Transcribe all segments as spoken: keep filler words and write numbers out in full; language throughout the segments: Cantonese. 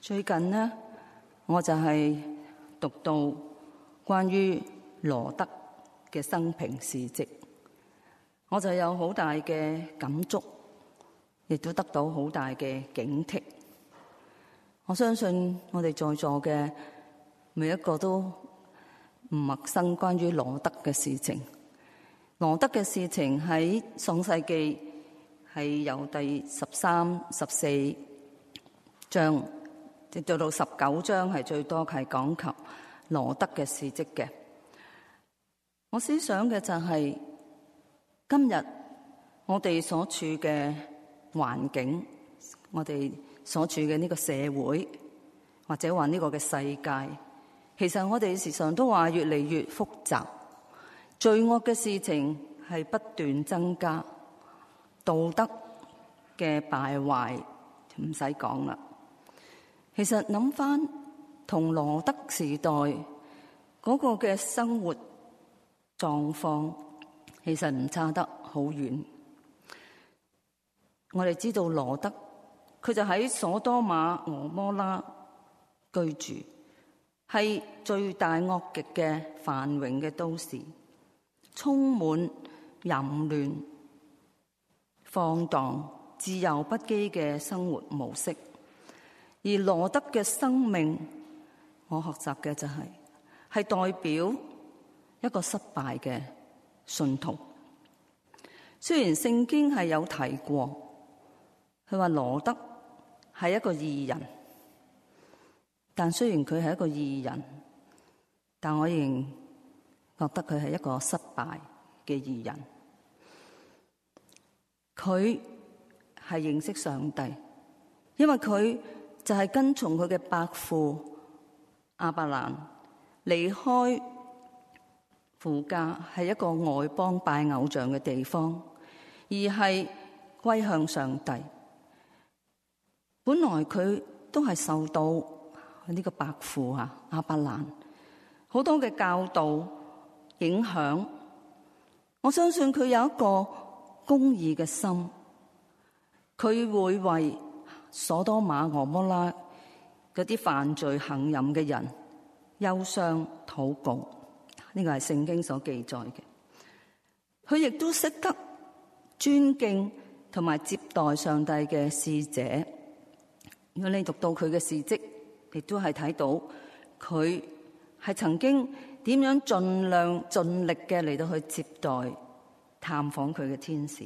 最近呢，我就係讀到關於羅得嘅生平事蹟，我就有好大嘅感觸，亦都得到好大嘅警惕。我相信我哋在座嘅每一個都唔陌生關於羅得嘅事情。羅得嘅事情喺創世記係由第十三、十四章，直到到十九章係最多係講及羅得嘅事蹟嘅。我思想嘅就係、是、今日我哋所處嘅環境，我哋所處嘅呢個社會，或者話呢個嘅世界，其實我哋時常都話越嚟越複雜，罪惡嘅事情係不斷增加，道德嘅敗壞唔使講啦。其實諗翻同羅得時代嗰個嘅生活狀況，其實唔差得好遠。我哋知道羅得，佢就喺所多瑪俄摩拉居住，係罪大惡極嘅繁榮嘅都市，充滿淫亂、放蕩、自由不羈嘅生活模式。而羅得嘅生命，我學習嘅就係、是、係代表一個失敗嘅信徒。雖然聖經係有提過，佢話羅得係一個義人，但雖然佢係一個義人，但我仍覺得佢係一個失敗嘅義人。佢係認識上帝，因為佢就係跟從佢嘅伯父亞伯蘭離開父家，係一個外邦拜偶像嘅地方，而係歸向上帝。本來佢都係受到呢個伯父啊亞伯蘭好多嘅教導影響，我相信佢有一個公義嘅心，佢會為所多瑪俄摩拉嗰啲犯罪行淫嘅人憂傷禱告，呢個係聖經所記載嘅。佢亦都識得尊敬同埋接待上帝嘅使者。如果你讀到佢嘅事蹟，亦都係睇到佢係曾經點樣盡量盡力嘅嚟到去接待探訪佢嘅天使。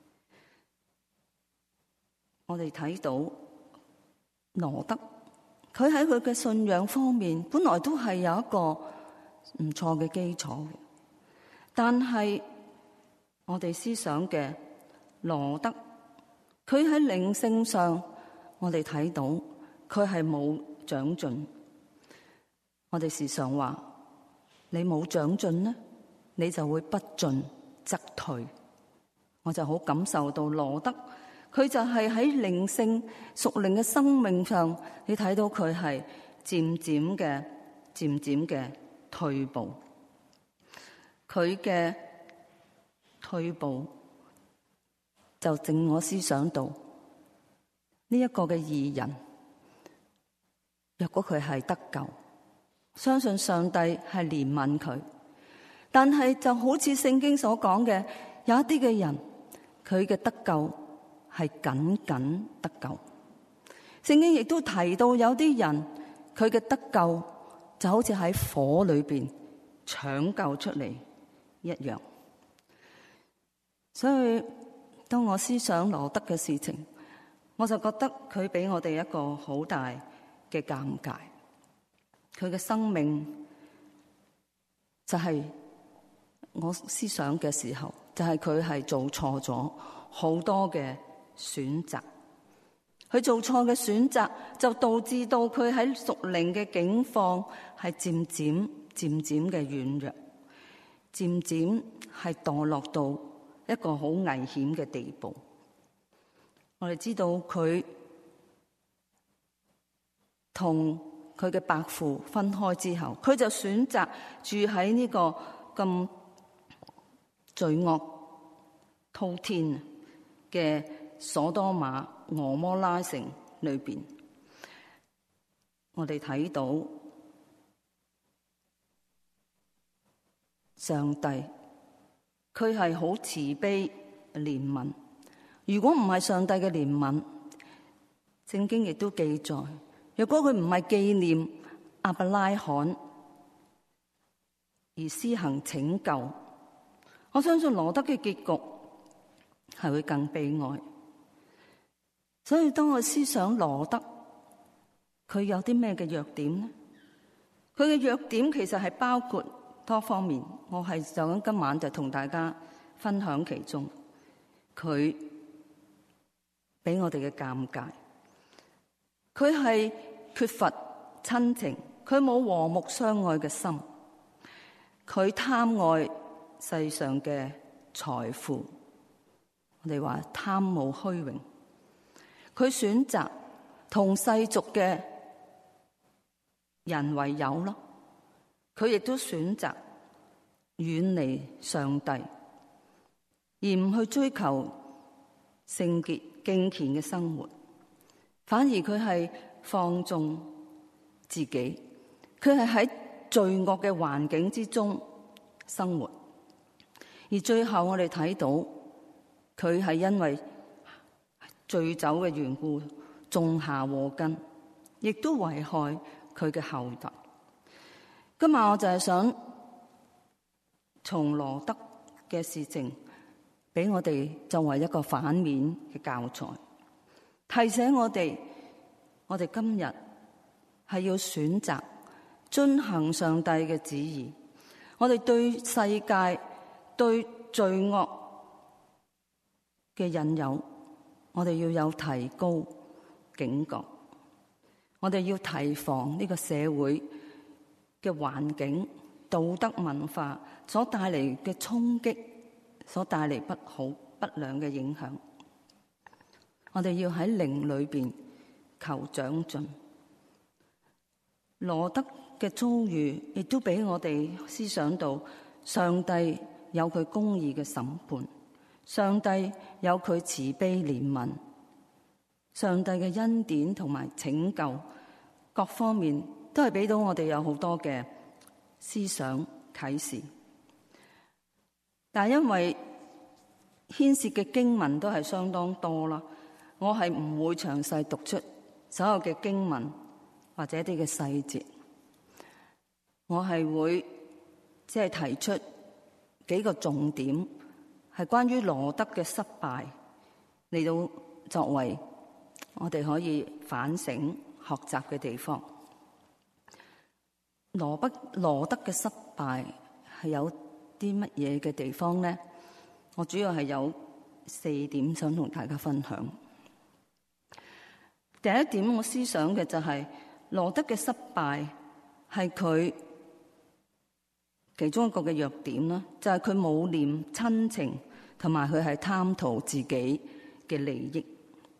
我哋睇到羅得，佢喺佢嘅信仰方面本來都係有一個唔錯嘅基礎嘅，但係我哋思想嘅羅得，佢喺靈性上，我哋睇到佢係冇長進。我哋時常話，你冇長進呢，你就會不進則退。我就好感受到羅得，佢就係喺靈性屬靈嘅生命上，你睇到佢係漸漸嘅、漸漸嘅退步。佢嘅退步就令我思想到呢一個嘅義人，若果佢係得救，相信上帝係憐憫佢，但係就好似聖經所講嘅，有一啲嘅人，佢嘅得救係僅僅得救。聖經亦都提到有啲人，佢嘅得救就好似喺火裏邊搶救出嚟一樣。所以當我思想羅得嘅事情，我就覺得佢俾我哋一個好大嘅尷尬。佢嘅生命就係我思想嘅時候，就係佢係做錯咗好多嘅選擇。佢做錯嘅選擇就導致到佢喺屬靈嘅境況係漸漸漸漸嘅軟弱，漸漸係墮落到一個好危險嘅地步。我哋知道佢同佢嘅伯父分開之後，佢就選擇住喺呢個咁罪惡滔天嘅所多瑪俄摩拉城裏邊。 我哋睇到上帝，佢係好慈悲憐憫。如果唔係上帝嘅憐憫，聖經亦都記載，若果佢唔係紀念亞伯拉罕而施行拯救，我相信羅得嘅結局係會更悲哀。所以當我思想羅得，佢有啲咩嘅弱點呢？佢嘅弱點其實係包括多方面，我係就咁今晚就同大家分享其中。佢俾我哋嘅尷尬，佢係缺乏親情，佢冇和睦相愛嘅心，佢貪愛世上嘅財富，我哋話貪慕虛榮，佢選擇同世俗嘅人為友咯，佢亦都選擇遠離上帝，而唔去追求聖潔敬虔嘅生活，反而佢係放縱自己，佢係喺罪惡嘅環境之中生活，而最後我哋睇到佢係因為醉酒嘅緣故種下禍根，亦都危害佢嘅後代。今日我就係想從羅得嘅事情俾我哋作為一個反面嘅教材，提醒我哋，我哋今日係要選擇遵行上帝嘅旨意。我哋對世界、對罪惡嘅引誘，我哋要有提高警覺，我哋要提防呢個社會嘅環境、道德文化所帶嚟嘅衝擊，所帶嚟不好不良嘅影響。我哋要喺靈裏邊求長進。羅得嘅遭遇亦都俾我哋思想到，上帝有佢公義嘅審判，上帝有佢慈悲憐憫，上帝嘅恩典同埋拯救，各方面都係俾到我哋有好多嘅思想啟示。但係因為牽涉嘅經文都係相當多啦，我係唔會詳細讀出所有嘅經文或者一啲嘅細節，我係會即係提出幾個重點，係關於羅得嘅失敗嚟到作為我哋可以反省學習嘅地方。羅不羅得嘅失敗係有啲乜嘢嘅地方呢？我主要係有四點想同大家分享。第一點，我思想嘅就係羅得嘅失敗係佢其中一個嘅弱點啦，就係佢冇念親情，同埋佢係貪圖自己嘅利益。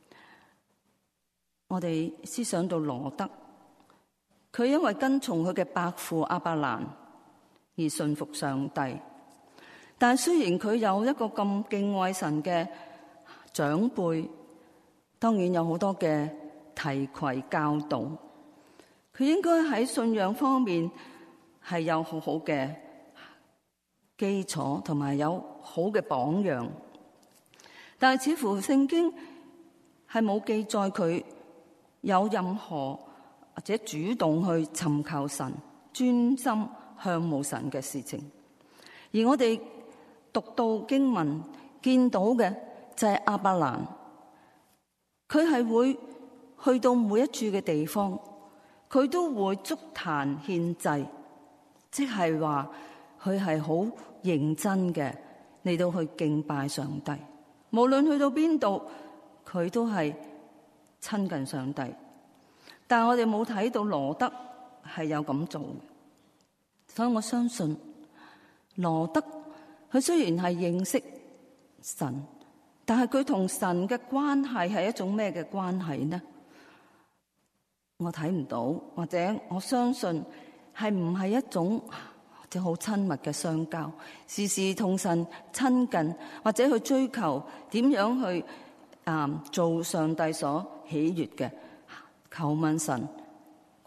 我哋思想到羅得，佢因為跟從佢嘅伯父亞伯蘭而順服上帝，但係雖然佢有一個咁敬畏神嘅長輩，當然有好多嘅提攜教導，佢應該喺信仰方面係有好好嘅基礎，同埋有好嘅榜樣。但係似乎聖經係冇記載佢有任何或者主動去尋求神、專心向慕神嘅事情。而我哋讀到經文見到嘅就係亞伯蘭，佢係會去到每一處嘅地方，佢都會築壇獻祭，即係話佢係好認真嘅嚟到去敬拜上帝。無論去到邊度，佢都係親近上帝。但係我哋冇睇到羅得係有咁做，所以我相信羅得佢雖然係認識神，但係佢同神嘅關係係一種咩嘅關係呢？我睇唔到，或者我相信係唔係一種即係好親密嘅相交，時時同神親近，或者去追求點樣去啊、嗯、做上帝所喜悅嘅，求問神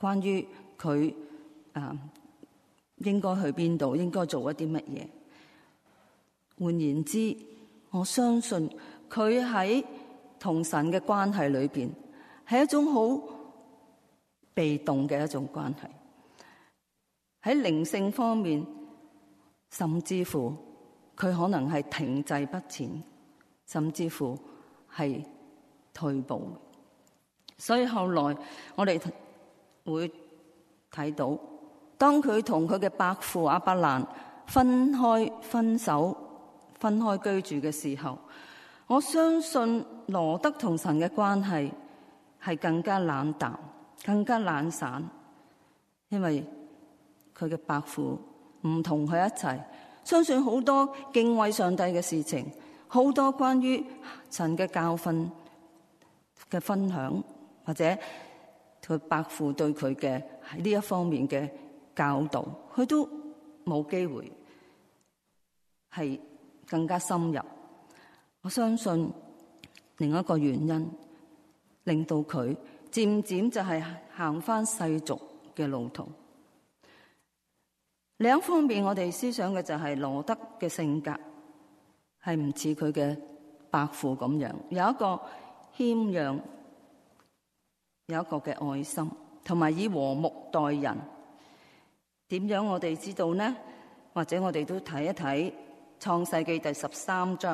關於佢啊應該去邊度，應該做一啲乜嘢。換言之，我相信佢喺同神嘅關係裏邊係一種好被動嘅一種關係。喺靈性方面，甚至乎佢可能係停滯不前，甚至乎係退步。所以後來我哋會睇到，當佢同佢嘅伯父亞伯蘭分開、分手、分開居住嘅時候，我相信羅得同神嘅關係係更加冷淡、更加懶散，因為佢嘅伯父唔同佢一齊，相信好多敬畏上帝嘅事情，好多關於神嘅教訓嘅分享，或者佢伯父對佢嘅喺呢一方面嘅教導，佢都冇機會係更加深入。我相信另一個原因令到佢漸漸就係行返世俗嘅路途。另一方面，我哋思想嘅就係羅得嘅性格係唔似佢嘅伯父咁樣，有一個謙讓，有一個嘅愛心，同埋以和睦待人。點樣我哋知道呢？或者我哋都睇一睇創世記第十三章。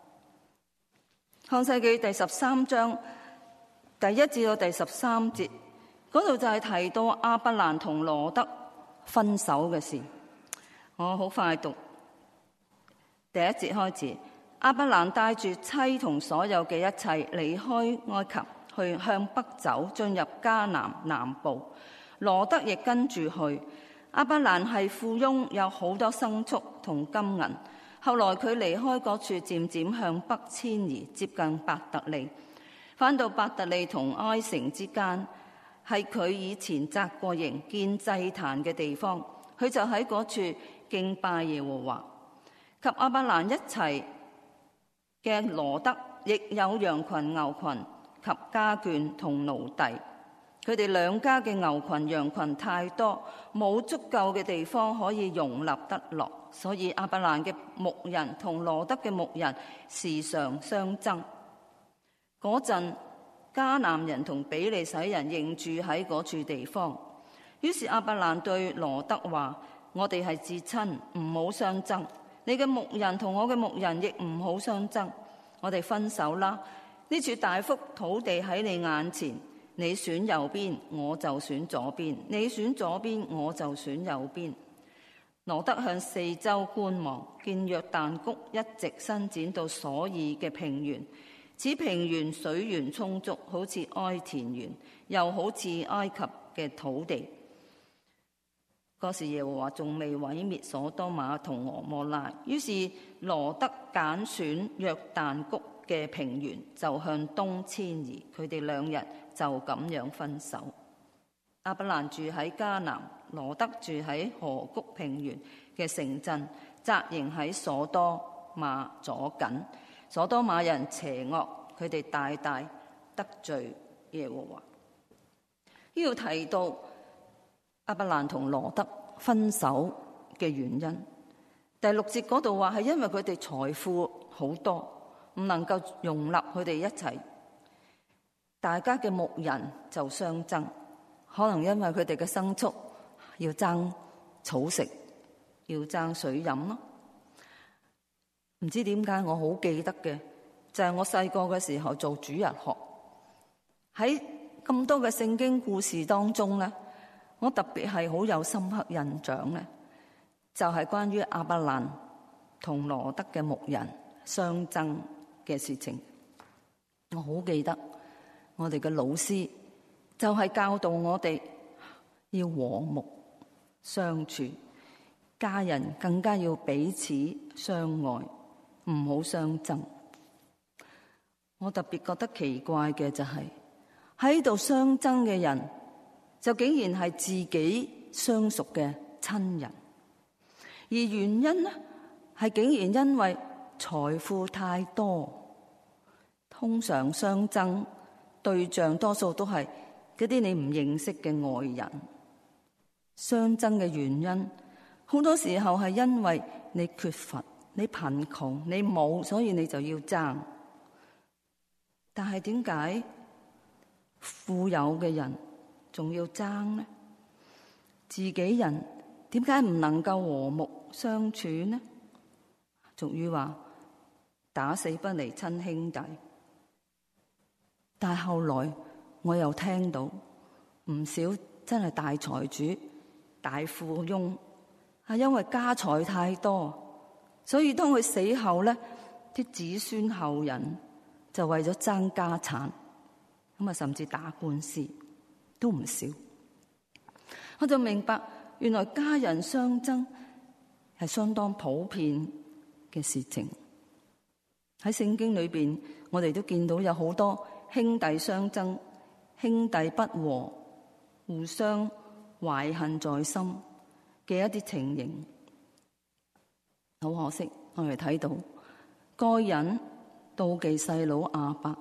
創世記第十三章第一至到第十三節嗰度就係提到亞伯蘭同羅得分手嘅事。我好快讀第一節開始。亞伯蘭帶住妻同所有嘅一切離開埃及，去向北走，進入迦南南部。羅得亦跟住去。亞伯蘭係富翁，有好多牲畜同金銀。後來佢離開嗰處，漸漸向北遷移，接近伯特利。返到伯特利同埃城之間，係佢以前紮過營建祭壇嘅地方。佢就喺嗰處敬拜耶和華。及亞伯蘭一齊嘅羅得，亦有羊群、牛群及家眷同奴隸。佢哋兩家嘅牛群、羊群太多，冇足夠嘅地方可以容納得落，所以亞伯蘭嘅牧人同羅得嘅牧人時常相爭。嗰陣迦南人同比利洗人仍住喺嗰處地方，於是亞伯蘭對羅得話：我哋係至親，唔好相爭。你嘅牧人同我嘅牧人亦唔好相爭，我哋分手啦。呢處大幅土地喺你眼前，你選右邊，我就選左邊；你選左邊，我就選右邊。羅得向四周觀望，見約旦谷一直伸展到所爾嘅平原，此平原水源充足，好似埃田園，又好似埃及嘅土地。嗰時耶和華仲未毀滅所多瑪同蛾摩拉，於是羅得揀選約旦谷嘅平原，就向東遷移。佢哋兩人就咁樣分手。亞伯蘭住喺迦南，羅得住喺河谷平原嘅城鎮，紮營喺所多瑪左近。所多瑪人邪惡，佢哋大大得罪耶和華。呢度提到亞伯蘭同羅得分手嘅原因，第六節嗰度話係因為佢哋財富好多，唔能夠容納佢哋一齊，大家嘅牧人就相爭，可能因為佢哋嘅牲畜要爭草食，要爭水飲咯。唔知點解我好記得嘅就係我細個嘅時候做主日學，喺咁多嘅聖經故事當中咧，我特別係好有深刻印象咧，就係關於亞伯蘭同羅得嘅牧人相爭嘅事情。我好記得我哋嘅老師就係教導我哋要和睦相處，家人更加要彼此相愛，唔好相爭。我特別覺得奇怪嘅就係喺度相爭嘅人，就竟然係自己相熟嘅親人，而原因呢係竟然因為財富太多。通常相爭對象多數都係嗰啲你唔認識嘅外人。相爭嘅原因好多時候係因為你缺乏、你貧窮、你冇，所以你就要爭。但係點解富有嘅人仲要爭呢？自己人點解唔能夠和睦相處呢？俗語話打死不離親兄弟。但係後來我又聽到唔少真係大財主、大富翁係因為家財太多，所以當佢死後咧，啲子孫後人就為咗爭家產，咁啊甚至打官司都唔少。我就明白原來家人相爭係相當普遍嘅事情。喺聖經裏邊，我哋都見到有好多兄弟相爭、兄弟不和、互相懷恨在心嘅一啲情形。好可惜，我哋睇到該隱妒忌細佬亞伯，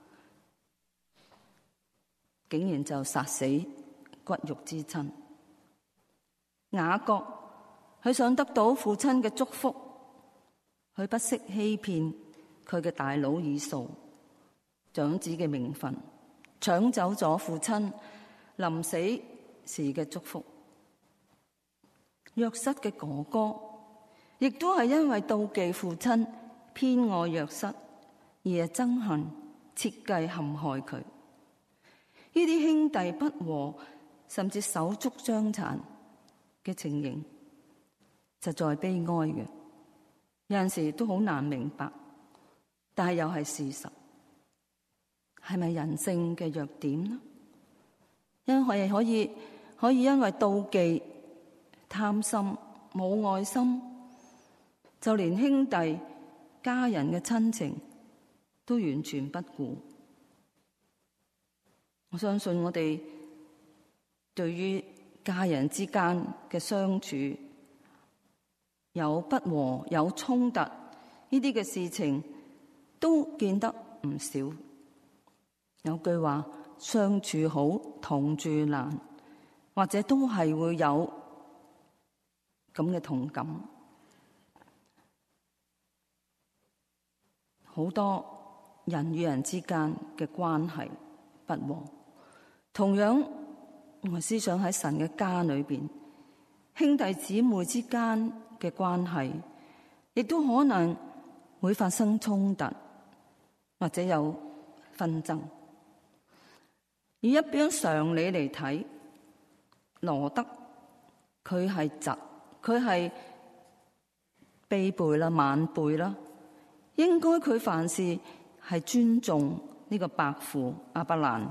竟然就殺死骨肉之親。雅各佢想得到父親嘅祝福，佢不惜欺騙佢嘅大佬以掃長子嘅名分，搶走咗父親臨死時嘅祝福。約瑟嘅哥哥亦都係因為妒忌父親偏愛約瑟而係憎恨設計陷害佢。呢啲兄弟不和甚至手足相殘嘅情形實在悲哀嘅，有陣時都好難明白，但係又係事實。係咪人性嘅弱點呢？因為可以可以因為妒忌、貪心、冇愛心，就連兄弟家人嘅親情都完全不顧。我相信我哋對於家人之間嘅相處有不和、有衝突呢啲嘅事情都見得唔少。有句話，相處好，同住難，或者都係會有咁嘅同感。好多人與人之間嘅關係不和，同樣我思想喺神嘅家裏邊，兄弟姊妹之間嘅關係亦都可能會發生衝突，或者有紛爭。以一般常理嚟睇，羅得佢係侄，佢係秘輩啦、晚輩啦，應該佢凡事係尊重呢個伯父亞伯蘭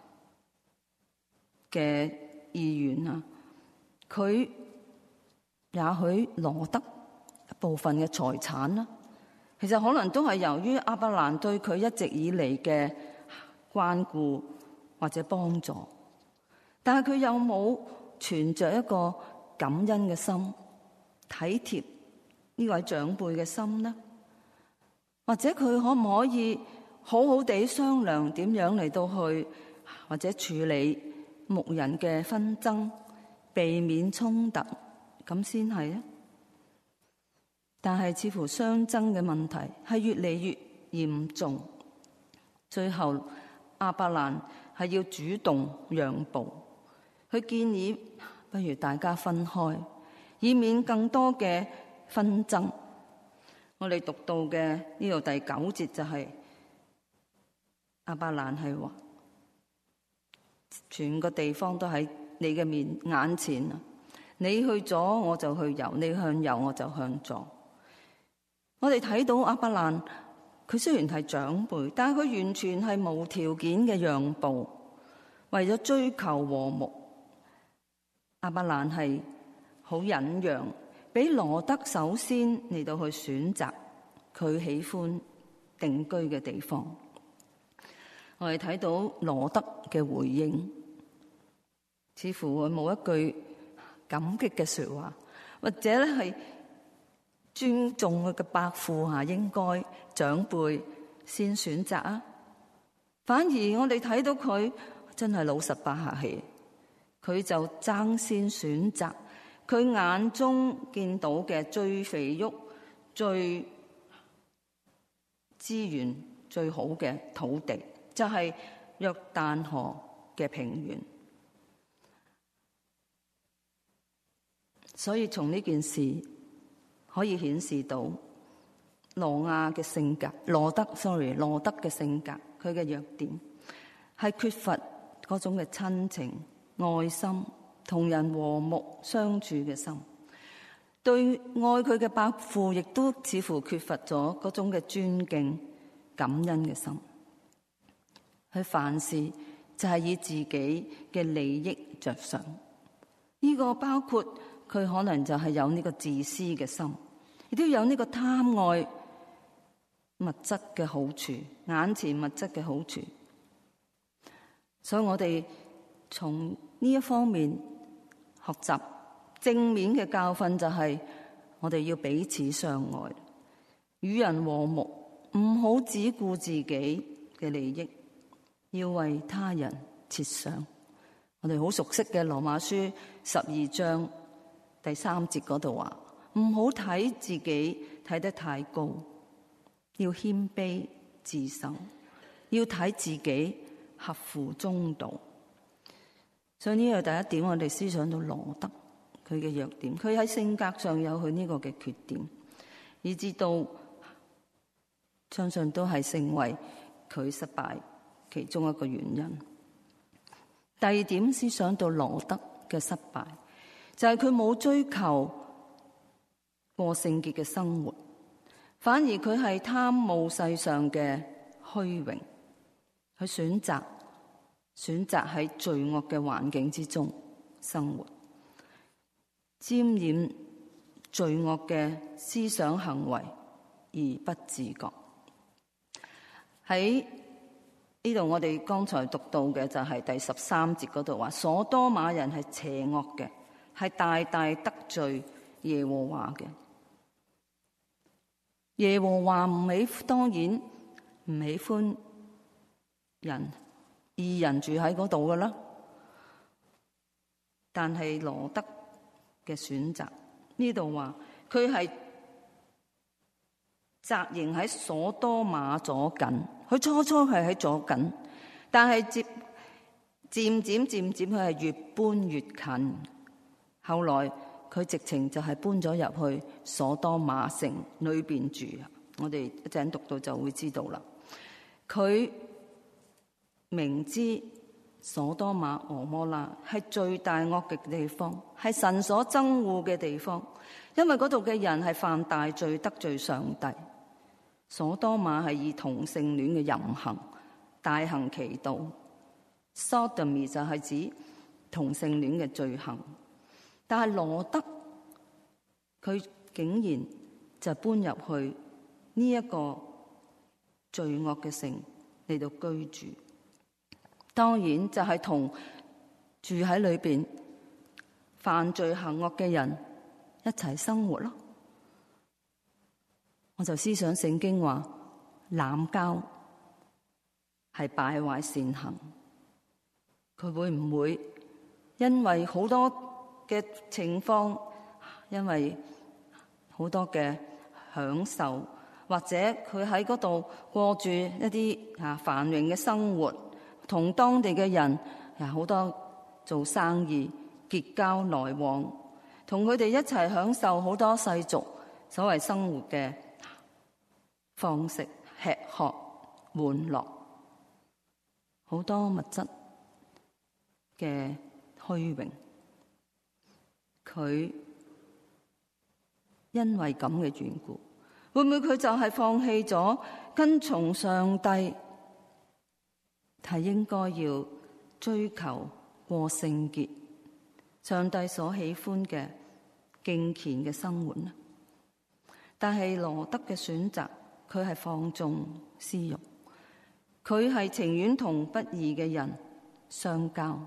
嘅意願啊。佢也許羅得一部分嘅財產啦，其實可能都係由於亞伯蘭對佢一直以嚟嘅關顧或者幫助，但係佢有冇存着一個感恩嘅心，體貼呢位長輩嘅心呢？或者佢可唔可以好好地商量點樣嚟到去或者處理牧人嘅紛爭，避免衝突咁先係呢？但係似乎相爭嘅問題係越嚟越嚴重，最後亞伯蘭係要主動讓步，佢建議不如大家分開，以免更多嘅紛爭。我哋讀到嘅呢度第九節就係亞伯蘭係話，全個地方都喺你嘅面眼前啊！你去左我就去右，你向右我就向左。我哋睇到亞伯蘭，佢雖然係長輩，但係佢完全係無條件嘅讓步，為咗追求和睦。亞伯蘭係好忍讓，俾羅得首先嚟到去選擇佢喜歡定居嘅地方。我哋睇到羅得嘅回應，似乎佢冇一句感激嘅說話，或者咧係尊重佢嘅伯父吓，應該長輩先選擇啊。反而我哋睇到佢真係老實不客氣，佢就爭先選擇佢眼中見到嘅最肥沃、最資源最好嘅土地，就係約旦河嘅平原。所以從呢件事可以顯示到挪亞嘅性格，羅德 sorry 羅德嘅性格，佢嘅弱點係缺乏嗰種嘅親情、愛心、同人和睦相處嘅心，對愛佢嘅伯父亦都似乎缺乏咗嗰種嘅尊敬、感恩嘅心。佢凡事就係以自己嘅利益着想，呢個包括佢可能就係有呢個自私嘅心，亦都有呢個貪愛物質嘅好處，眼前物質嘅好處。所以我哋從呢一方面學習正面嘅教訓，就係我哋要彼此相愛，與人和睦，唔好只顧自己嘅利益，要為他人設想。我哋好熟悉嘅羅馬書十二章第三節嗰度話，唔好睇自己睇得太高，要謙卑自守，要睇自己合乎中道。所以呢個第一點，我哋思想到羅德佢嘅弱點，佢喺性格上有佢呢個嘅缺點，以至到相信都係成為佢失敗其中一個原因。第二點，思想到羅德嘅失敗，就係佢冇追求過聖潔嘅生活，反而佢係貪慕世上嘅虛榮，佢選擇選擇喺罪惡嘅環境之中生活，沾染罪惡嘅思想行為而不自覺。喺呢度我哋剛才讀到嘅就係第十三節嗰度話，所多瑪人係邪惡嘅，係大大得罪耶和華嘅。耶和華唔喜，當然唔喜歡人義人住喺嗰度噶啦。但係羅德嘅選擇，呢度話佢係紮營喺所多瑪左近，佢初初係喺左近，但係漸漸漸漸漸佢係越搬越近，後來佢直情就係搬咗入去所多瑪城裏邊住。我哋一陣讀到就會知道啦。佢明知所多瑪蛾摩拉係最大惡極嘅地方，係神所憎惡嘅地方，因為嗰度嘅人係犯大罪，得罪上帝。所多瑪係以同性戀嘅淫行大行其道， Sodomy 就係指同性戀嘅罪行。但係羅德佢竟然就搬入去呢一個罪惡嘅城嚟到居住，當然就係同住喺裏邊犯罪行惡嘅人一齊生活咯。我就思想聖經話濫交係敗壞善行，佢會唔會因為好多嘅情況，因為好多嘅享受，或者佢喺嗰度過住一啲啊繁榮嘅生活，同當地嘅人啊好多做生意結交來往，同佢哋一齊享受好多世俗所謂生活嘅方式，吃喝玩樂，好多物質嘅虛榮。佢因為咁嘅緣故，會唔會佢就係放棄咗跟從上帝，係應該要追求過聖潔、上帝所喜歡嘅敬虔嘅生活呢？但係羅德嘅選擇，佢係放縱私慾，佢係情願同不義嘅人相交。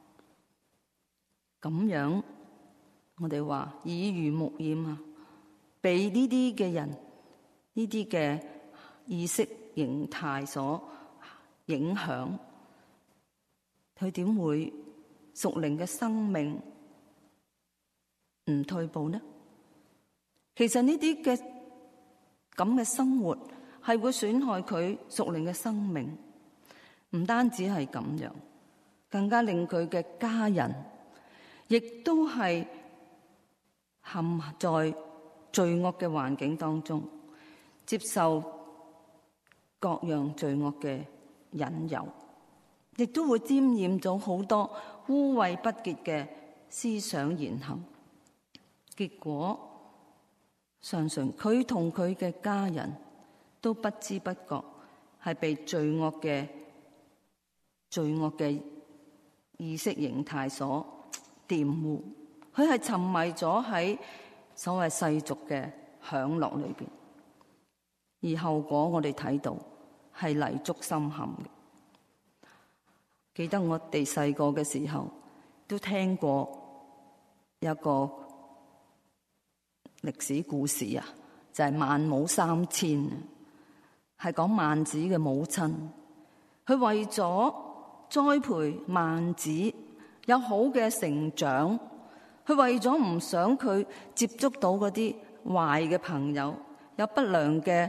咁樣我哋話耳濡目染啊，被呢啲嘅人、呢啲嘅意識形態所影響， 佢點會屬靈嘅生命唔退步呢？其實呢啲嘅咁嘅生活係會損害佢屬靈嘅生命，唔單止係咁樣，更加令佢嘅家人亦都係陷在罪惡嘅環境當中，接受各樣罪惡嘅引誘，亦都會沾染咗好多污穢不潔嘅思想言行。結果常常佢同佢嘅家人都不知不覺係被罪惡嘅罪惡嘅意識形態所玷污，佢係沉迷咗喺所謂世俗嘅享樂裏邊，而後果我哋睇到係泥足深陷嘅。記得我哋細個嘅時候都聽過一個歷史故事啊，就係孟母三遷啊，係講孟子嘅母親，佢為咗栽培孟子有好嘅成長，佢為咗唔想佢接觸到嗰啲壞嘅朋友，有不良嘅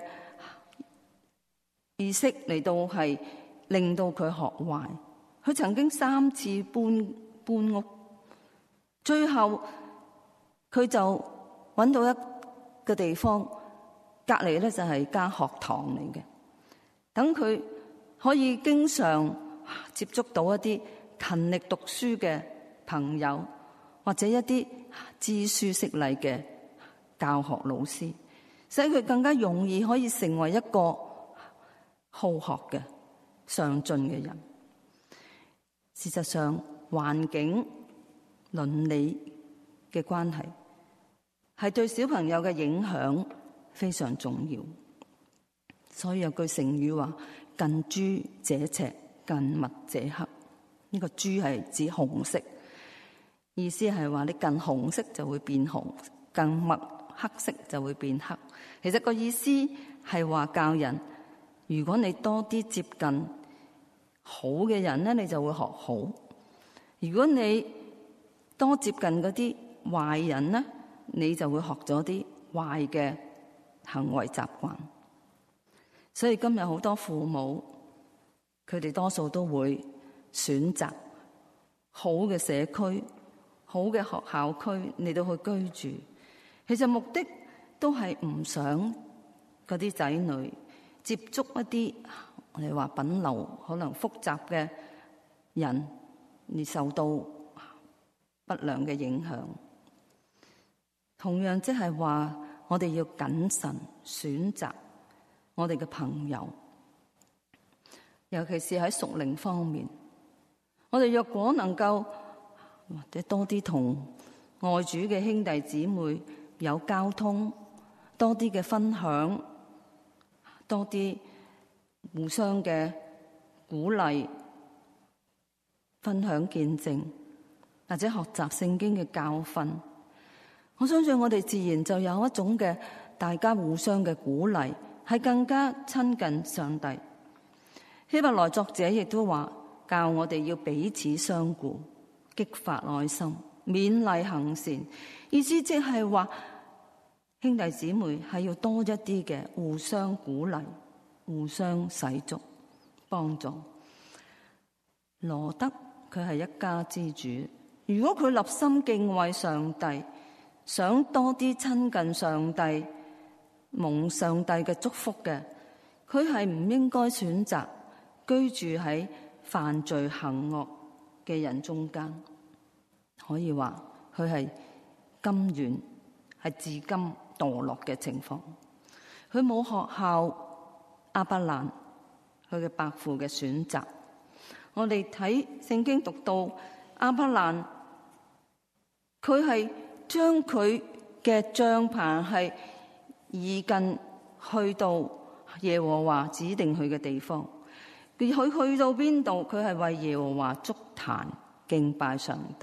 意識嚟到係令到佢學壞，佢曾經三次搬搬屋，最後佢就揾到一個地方，隔籬咧就係間學堂嚟嘅，等佢可以經常接觸到一啲勤力讀書嘅朋友，或者一啲知書識禮嘅教學老師，使佢更加容易可以成為一個好學嘅上進嘅人。事實上，環境倫理嘅關係係對小朋友嘅影響非常重要，所以有句成語話：近朱者赤，近墨者黑。呢個朱係指紅色，意思係話你近紅色就會變紅，近墨黑色就會變黑。其實個意思係話教人，如果你多啲接近好嘅人咧，你就會學好；如果你多接近嗰啲壞人咧，你就會學咗啲壞嘅行為習慣。所以今日好多父母，佢哋多數都會選擇好嘅社區、好嘅學校區嚟到去居住。其實目的都係唔想嗰啲仔女接觸一啲我哋話品流可能複雜嘅人，而受到不良嘅影響。同樣即係話，我哋要謹慎選擇我哋嘅朋友，尤其是喺屬靈方面。我哋若果能夠或者多啲同愛主嘅兄弟姊妹有交通，多啲嘅分享，多啲互相嘅鼓勵，分享見證，或者學習聖經嘅教訓，我相信我哋自然就有一種嘅大家互相嘅鼓勵，係更加親近上帝。希伯來作者亦都話，教我哋要彼此相顧，激發愛心，勉勵行善。意思即係話，兄弟姊妹係要多一啲嘅互相鼓勵，互相洗足幫助。羅德佢係一家之主，如果佢立心敬畏上帝，想多啲親近上帝，蒙上帝嘅祝福嘅，佢係唔應該選擇居住喺犯罪行惡嘅人中間。可以話佢係甘願係自甘墮落嘅情況。佢冇學效亞伯蘭佢嘅伯父嘅選擇。我哋睇聖經讀到亞伯蘭，佢係將佢嘅帳棚係移近去到耶和華指定佢嘅地方。佢去到邊度，佢係為耶和華築壇敬拜上帝。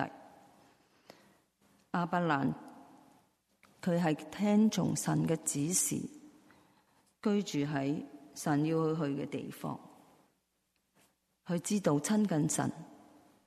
亞伯蘭佢係聽從神嘅指示，居住喺神要佢去嘅地方。佢知道親近神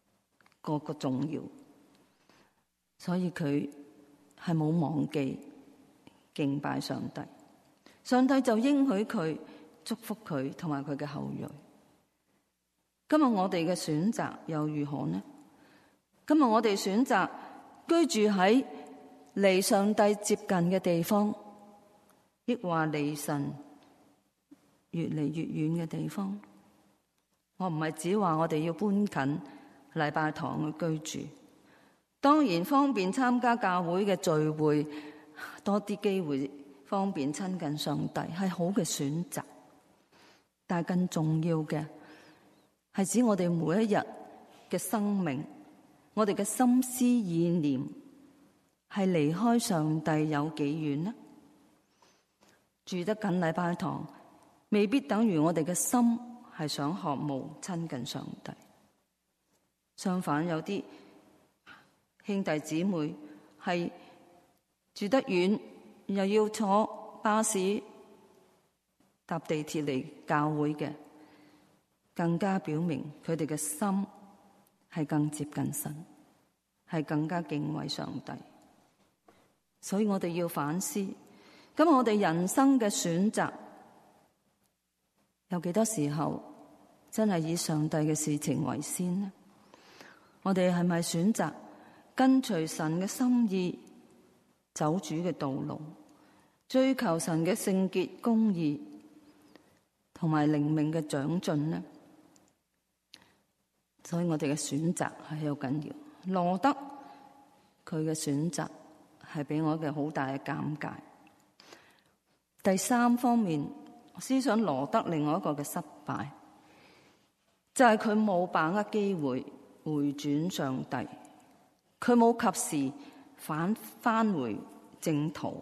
個個重要，所以佢係冇忘記敬拜上帝。上帝就應許佢，祝福佢同埋佢嘅後裔。今日我哋嘅選擇又如何呢？今日我哋選擇居住喺離上帝接近嘅地方，抑或離神越嚟越遠嘅地方？我唔係只話我哋要搬近禮拜堂去居住，當然方便參加教會嘅聚會，多啲機會方便親近上帝係好嘅選擇。但係更重要嘅係指我哋每一日嘅生命，我哋嘅心思意念係離開上帝有幾遠呢？住得近禮拜堂，未必等於我哋嘅心係想渴慕親近上帝。相反，有啲兄弟姊妹係住得遠，又要坐巴士搭地鐵嚟教會嘅，更加表明佢哋嘅心係更接近神，係更加敬畏上帝。所以我哋要反思，咁我哋人生嘅選擇有幾多時候真係以上帝嘅事情為先呢？我哋係咪選擇跟隨神嘅心意，走主嘅道路，追求神嘅聖潔公義同埋靈命嘅長進呢？所以我哋嘅選擇係好緊要。羅得佢嘅選擇係俾我嘅好大嘅尷尬。第三方面，思想羅得另外一個嘅失敗，就係佢冇把握機會回轉上帝，佢冇及時返返回正途。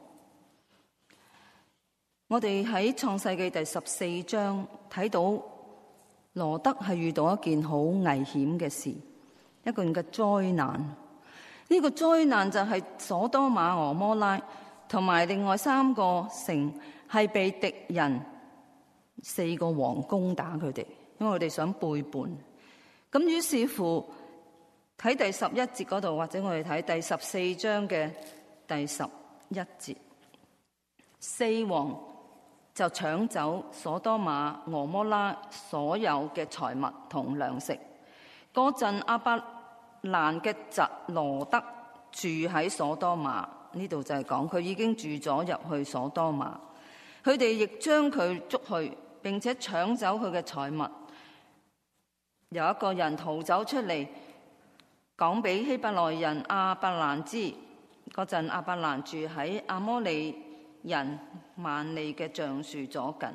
我哋喺創世記第十四章睇到羅得係遇到一件好危險嘅事，一個嘅災難。呢個災難就係所多瑪、俄摩拉同埋另外三個城係被敵人四個王攻打佢哋，因為佢哋想背叛。咁於是乎睇第十一節嗰度，或者我哋睇第十四章嘅第十一節，四王就搶走所多瑪、俄摩拉所有嘅財物同糧食。嗰陣亞伯蘭嘅侄羅得住喺所多瑪，呢度就係講佢已經住咗入去所多瑪。佢哋亦將佢捉去，並且搶走佢嘅財物。有一個人逃走出嚟，講俾希伯來人亞伯蘭知。嗰陣亞伯蘭住喺亞摩利人曼利嘅橡樹左近。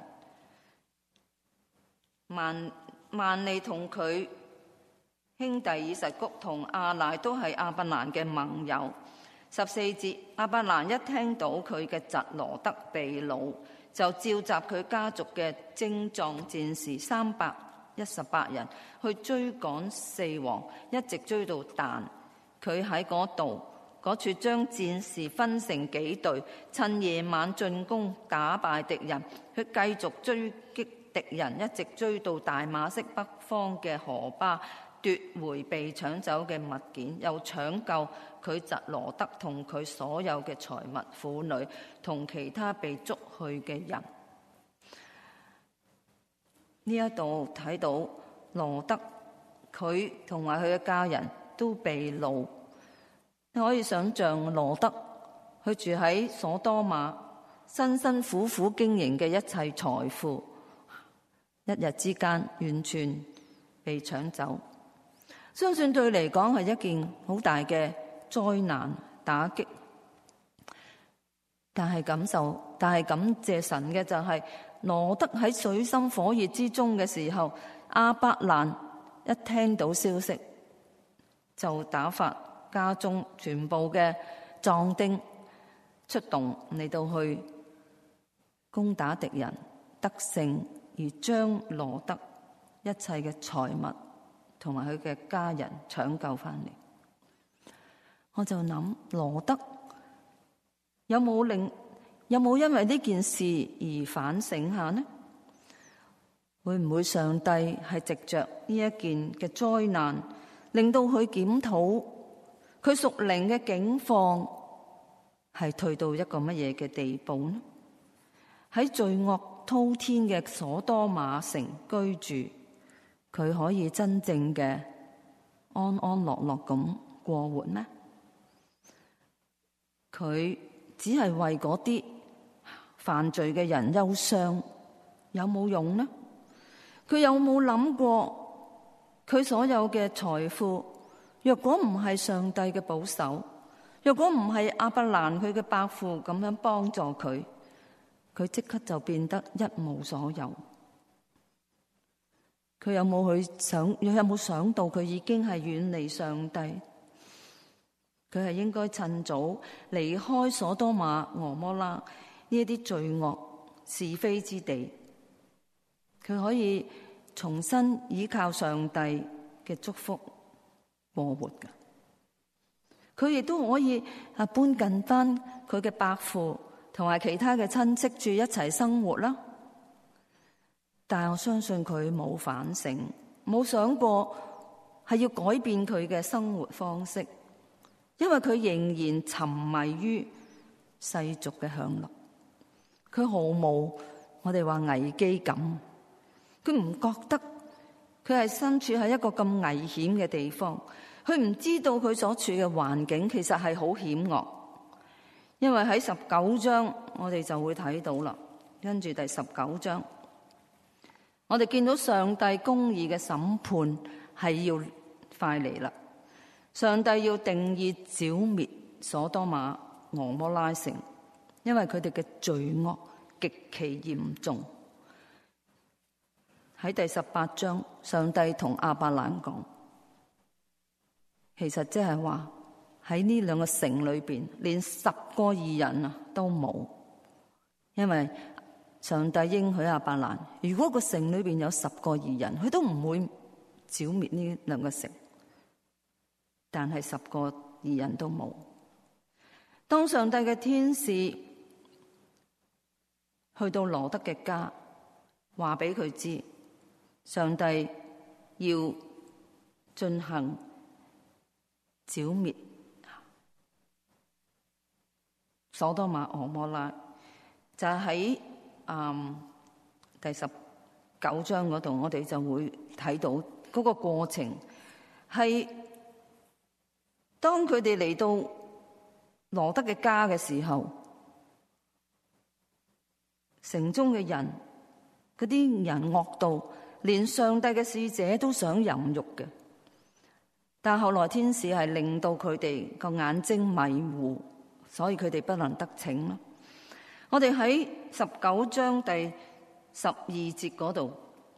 曼曼利同佢兄弟以實谷同亞乃都係亞伯蘭嘅盟友。十四節，亞伯蘭一聽到佢嘅侄羅得被擄，就召集佢家族嘅精壯戰士三百一十八人去追趕四王，一直追到但。佢喺嗰度嗰處將戰士分成幾隊，趁夜晚進攻打敗敵人。佢繼續追擊敵人，一直追到大馬色北方嘅河巴，奪回被搶走嘅物件，又搶救佢侄羅得同佢所有嘅財物、婦女同其他被捉去嘅人。呢一度睇到羅得佢同埋佢嘅家人都被擄。你可以想象羅得佢住喺所多瑪，辛辛苦苦經營嘅一切財富，一日之間完全被搶走。相信對佢嚟講係一件好大嘅災難打擊，但係感受，但係感謝神嘅就係羅得喺水深火熱之中嘅時候，亞伯蘭一聽到消息就打發家中全部嘅壯丁出動嚟到去攻打敵人，得勝而將羅得一切嘅財物同埋佢嘅家人搶救翻嚟。我就諗羅得有冇令有冇因為呢件事而反省下呢？會唔會上帝係藉着呢一件嘅災難令到佢檢討佢屬靈嘅境況係退到一個乜嘢嘅地步呢？喺罪惡滔天嘅所多瑪城居住，佢可以真正嘅安安樂樂咁過活咩？佢只係為嗰啲犯罪嘅人憂傷，有冇用呢？佢有冇諗過佢所有嘅財富，若果唔係上帝嘅保守，若果唔係亞伯蘭佢嘅伯父咁樣幫助佢，佢即刻就變得一無所有。佢有冇去想？有冇想到佢已經係遠離上帝？佢係應該趁早離開所多瑪、蛾摩拉呢一啲罪惡是非之地。佢可以重新依靠上帝嘅祝福過活嘅。佢亦都可以啊搬近翻佢嘅伯父同埋其他嘅親戚住一齊生活啦。但係我相信佢冇反省，冇想過係要改變佢嘅生活方式，因為佢仍然沉迷於世俗嘅享樂。佢毫無我哋話危機感，佢唔覺得佢係身處喺一個咁危險嘅地方，佢唔知道佢所處嘅環境其實係好險惡。因為喺十九章我哋就會睇到啦，跟住第十九章。我哋見到上帝公義嘅審判係要快嚟啦，上帝要定意剿滅所多瑪、蛾摩拉城，因為佢哋嘅罪惡極其嚴重。喺第十八章，上帝同亞伯蘭講，其實即係話喺呢兩個城裏邊，連十個義人啊都冇，因為上帝應許亞伯蘭，如果個城裏邊有十個義人，佢都唔會剿滅呢兩個城。但係十個義人都冇。當上帝嘅天使去到羅德嘅家，話俾佢知，上帝要進行剿滅所多瑪、蛾摩拉，就喺嗯，第十九章嗰度，我哋就會睇到嗰個過程係當佢哋嚟到羅德嘅家嘅時候，城中嘅人嗰啲人惡到連上帝嘅使者都想淫辱嘅，但後來天使係令到佢哋個眼睛迷糊，所以佢哋不能得逞咯。我哋喺十九章第十二節嗰度，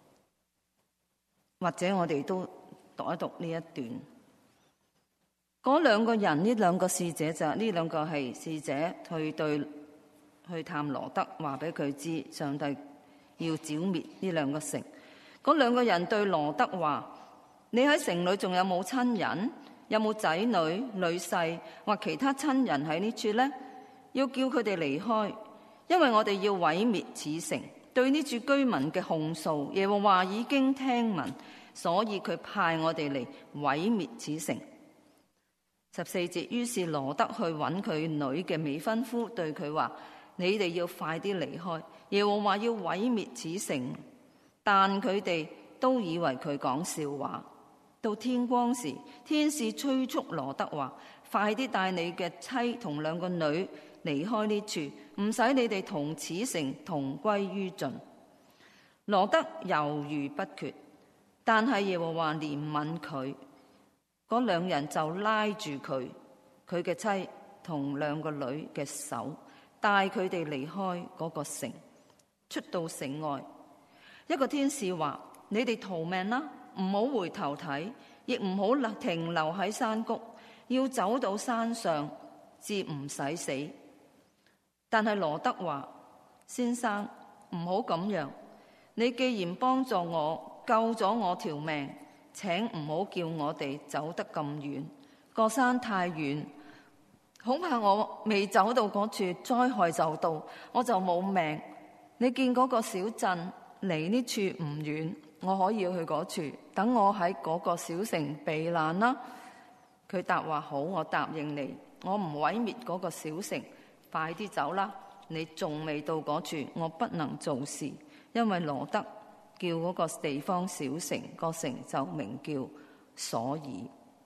或者我哋都讀一讀呢一段。嗰兩個人，呢兩個使者就呢兩個係使者去對去探羅德，話俾佢知上帝要剿滅呢兩個城。嗰兩個人對羅德話：你喺城裏仲有冇親人？有冇仔女、女婿或其他親人喺呢處呢？要叫佢哋離開。因為我哋要毀滅此城，對呢處居民嘅控訴，耶和華已經聽聞，所以佢派我哋嚟毀滅此城。十四節，於是羅德去揾佢女嘅未婚夫，對佢話：你哋要快啲離開，耶和華要毀滅此城。但佢哋都以為佢講笑話。到天光時，天使催促羅德話：快啲帶你嘅妻同兩個女離開呢處，唔使你哋同此城同歸於盡。羅德猶豫不決，但係耶和華憐憫佢，嗰兩人就拉住佢、佢嘅妻同兩個女嘅手，帶佢哋離開嗰個城。出到城外，一個天使話：你哋逃命啦，唔好回頭睇，亦唔好停留喺山谷，要走到山上，至唔使死。但係羅德話：先生，唔好咁樣，你既然幫助我，救咗我條命，請唔好叫我哋走得咁遠，個山太遠，恐怕我未走到嗰處，災害就到，我就冇命。你見嗰個小鎮離呢處唔遠， 我可以去嗰處，等我喺嗰個小城避難啦。佢答話好，我答應你，我唔毀滅嗰個小城，快啲走啦！你仲未到嗰處，我不能做事，因為羅得叫嗰個地方小城，個城就名叫所珥。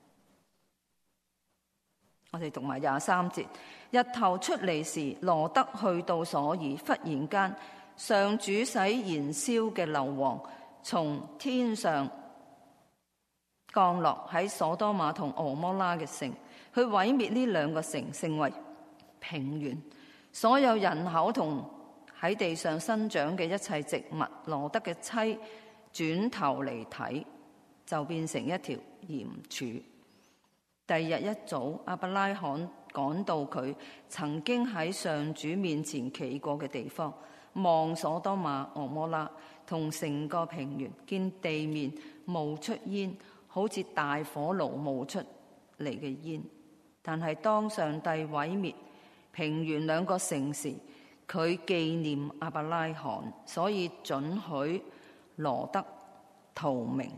我哋讀埋廿三節。日頭出嚟時，羅得去到所珥，忽然間上主使燃燒嘅硫磺從天上降落喺所多瑪同蛾摩拉嘅城，去毀滅呢兩個城，成為平原。所有人口同喺地上生長嘅一切植物，羅得嘅妻轉頭嚟睇，就變成一條鹽柱。第二日一早，亞伯拉罕趕到佢曾經喺上主面前企過嘅地方，望所多瑪、蛾摩拉同成個平原，見地面冒出煙，好似大火爐冒出嚟嘅煙。但係當上帝毀滅平原兩個城時，佢紀念亞伯拉罕，所以准許羅得逃命。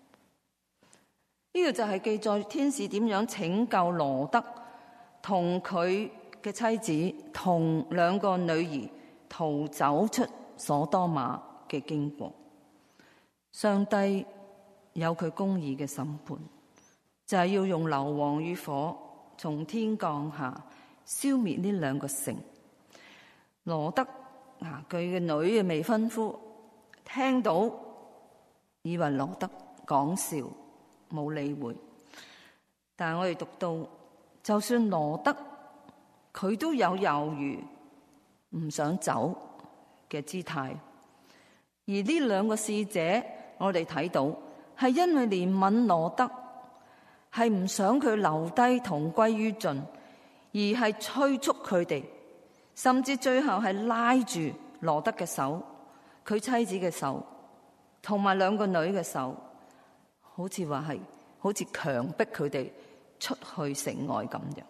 呢個就係記載天使點樣拯救羅得同佢嘅妻子同兩個女兒逃走出所多瑪嘅經過。上帝有佢公義嘅審判，就係要用硫磺與火從天降下，消滅呢兩個城。羅得啊，佢嘅女嘅未婚夫聽到，以為羅得講笑，冇理會。但係我哋讀到，就算羅得佢都有猶豫唔想走嘅姿態，而呢兩個使者我哋睇到係因為憐憫羅得，係唔想佢留低同歸於盡，而係催促佢哋，甚至最後係拉住羅得嘅手，佢妻子嘅手同埋兩個女嘅手，好似話係好似強迫佢哋出去城外咁樣。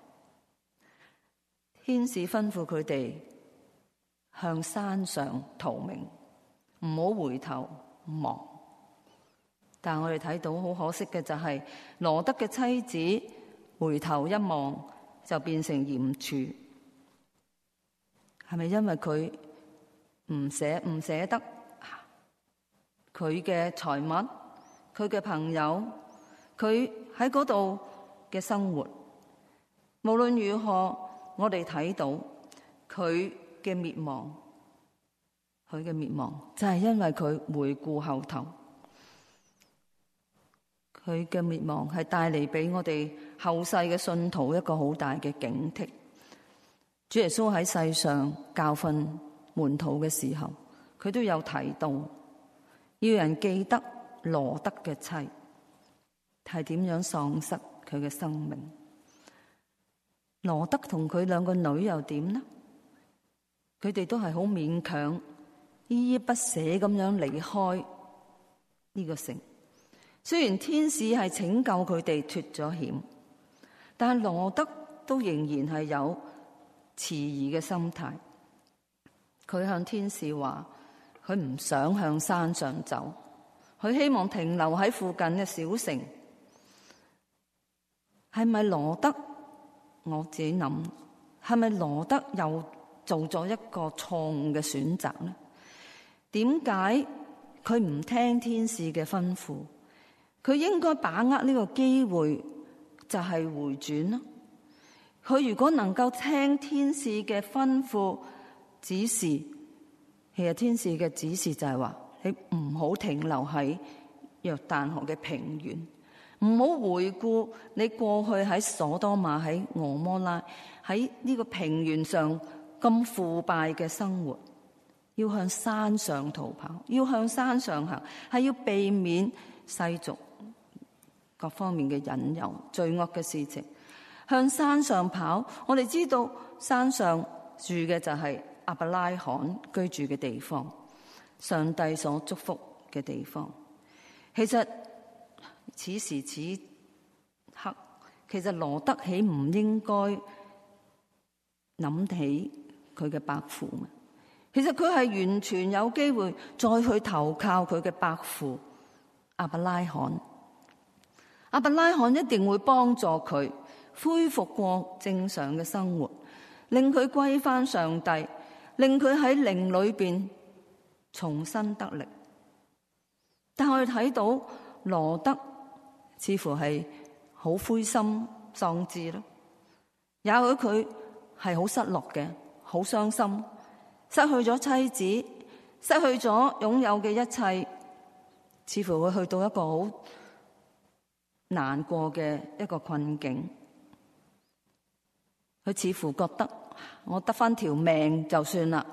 天使吩咐佢哋向山上逃命，唔好回頭望。但我哋睇到好可惜嘅就係羅得嘅妻子回頭一望就變成鹽柱。係咪因為佢唔捨唔捨得佢嘅財物，佢嘅朋友，佢喺嗰度嘅生活？無論如何，我哋睇到佢嘅滅亡，佢嘅滅亡就係因為佢回顧後頭。佢嘅滅亡係帶嚟俾我哋後世嘅信徒一個好大嘅警惕。主耶穌喺世上教訓門徒嘅時候，佢都有提到，要人記得羅得嘅妻係點樣喪失佢嘅生命。羅得同佢兩個女又點呢？佢哋都係好勉強、依依不捨咁樣離開呢個城。雖然天使係拯救佢哋脫咗險，但係羅得都仍然係有遲疑嘅心態。佢向天使話，佢唔想向山上走，佢希望停留喺附近嘅小城。係咪羅得？我自己諗，係咪羅得又做咗一個錯誤嘅選擇呢？點解佢唔聽天使嘅吩咐？佢應該把握呢個機會，就係回轉咯。佢如果能夠聽天使嘅吩咐指示，其實天使嘅指示就係話，你唔好停留喺約旦河嘅平原，唔好回顧你過去喺所多瑪、喺蛾摩拉、喺呢個平原上咁腐敗嘅生活，要向山上逃跑，要向山上行，係要避免世俗各方面嘅引誘、罪惡嘅事情。向山上跑，我哋知道山上住嘅就係亞伯拉罕居住嘅地方，上帝所祝福嘅地方。其實此時此刻，其實羅得豈唔應該諗起佢嘅伯父咩？其實佢係完全有機會再去投靠佢嘅伯父， 亞伯拉罕。亞伯拉罕一定會幫助佢恢復過正常嘅生活，令佢歸返上帝，令佢喺靈裏邊重新得力。但我哋睇到羅得似乎係好灰心喪志咯，也許佢係好失落嘅，好傷心，失去咗妻子，失去咗擁有嘅一切，似乎會去到一個好難過嘅一個困境。佢似乎覺得我得返條命就算啦，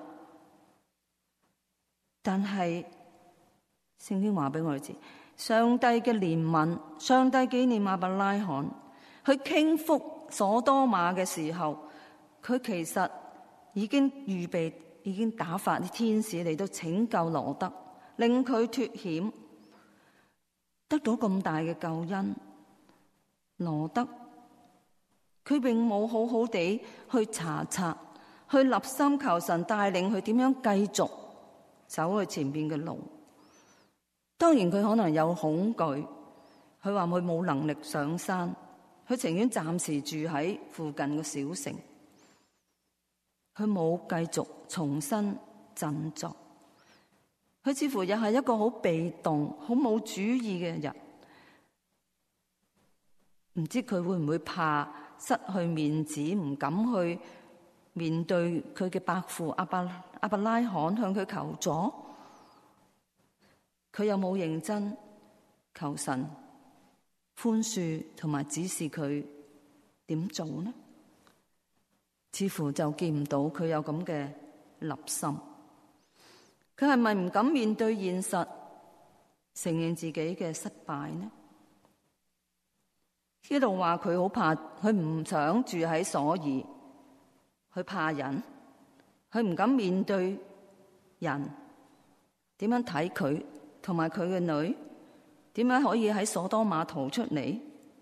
但係聖經話俾我哋知，上帝嘅憐憫，上帝紀念亞伯拉罕，佢傾覆所多瑪嘅時候，佢其實已經預備，已經打發啲天使嚟到拯救羅得，令佢脫險，得到咁大嘅救恩。羅得佢並冇好好地去查察，去立心求神帶領佢點樣繼續走去前面嘅路。當然佢可能有恐懼，佢話佢冇能力上山，佢情願暫時住喺附近嘅小城，佢冇繼續重新振作。佢似乎又係一個好被動、好冇主意嘅人。唔知佢會唔會怕失去面子，唔敢去面對佢嘅伯父亞伯亞伯拉罕向佢求助？佢有冇認真求神寬恕同埋指示佢點做呢？似乎就見唔到佢有咁嘅立心。佢係咪唔敢面對現實，承認自己嘅失敗呢？呢度話佢好怕，佢唔想住喺所爾，佢怕人，佢唔敢面對人點樣睇佢，同埋佢嘅女點樣可以喺所多瑪逃出嚟？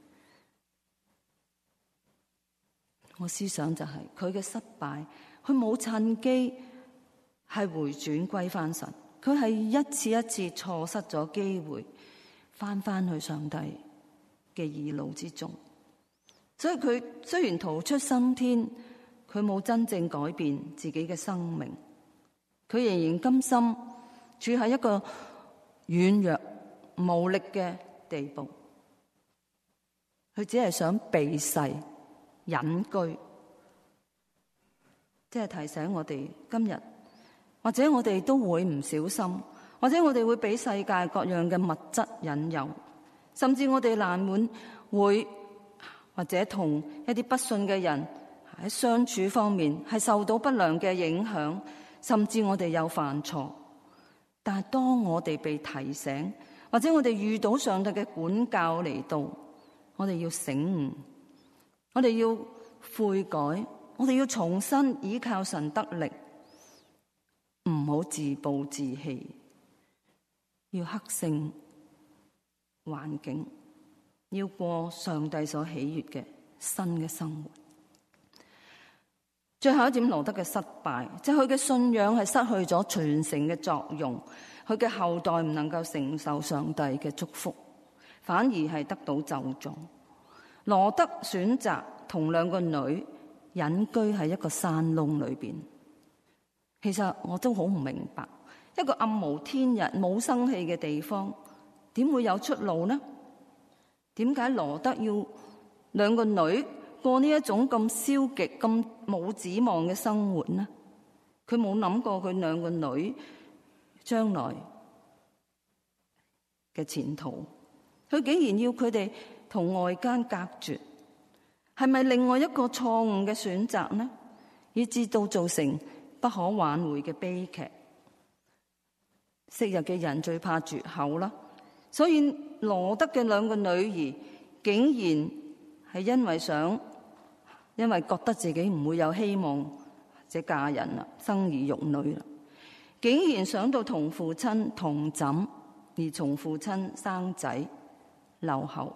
我思想就係佢嘅失敗，佢冇趁機係回轉歸翻神，佢係一次一次錯失咗機會，翻翻去上帝嘅義路之中。所以佢雖然逃出生天，佢冇真正改變自己嘅生命，佢仍然甘心住喺一個軟弱無力嘅地步。佢只係想避世隱居，即係提醒我哋今日，或者我哋都會唔小心，或者我哋會俾世界各樣嘅物質引誘，甚至我哋難免會或者同一啲不信嘅人喺相處方面係受到不良嘅影響，甚至我哋有犯錯。但係當我哋被提醒，或者我哋遇到上帝嘅管教嚟到，我哋要醒悟，我哋要悔改，我哋要重新依靠神得力，唔好自暴自棄，要克勝環境，要過上帝所喜悅嘅新嘅生活。最後一點，羅得嘅失敗，即係佢嘅信仰係失去咗傳承嘅作用，佢嘅後代唔能夠承受上帝嘅祝福，反而係得到咒詛。羅得選擇同兩個女隱居喺一個山窿裏邊。其實我都好唔明白，一個暗無天日、冇生氣嘅地方，點會有出路呢？點解羅得要兩個女過呢一種咁消極、咁冇指望嘅生活呢？佢冇諗過佢兩個女將來嘅前途，佢竟然要佢哋同外間隔絕，係咪另外一個錯誤嘅選擇呢？以致到造成不可挽回嘅悲劇。昔日嘅人最怕絕口啦，所以羅得嘅兩個女兒竟然係因為想，因為覺得自己唔會有希望，即嫁人啦，生兒育女啦，竟然想到同父親同枕，而從父親生仔留後。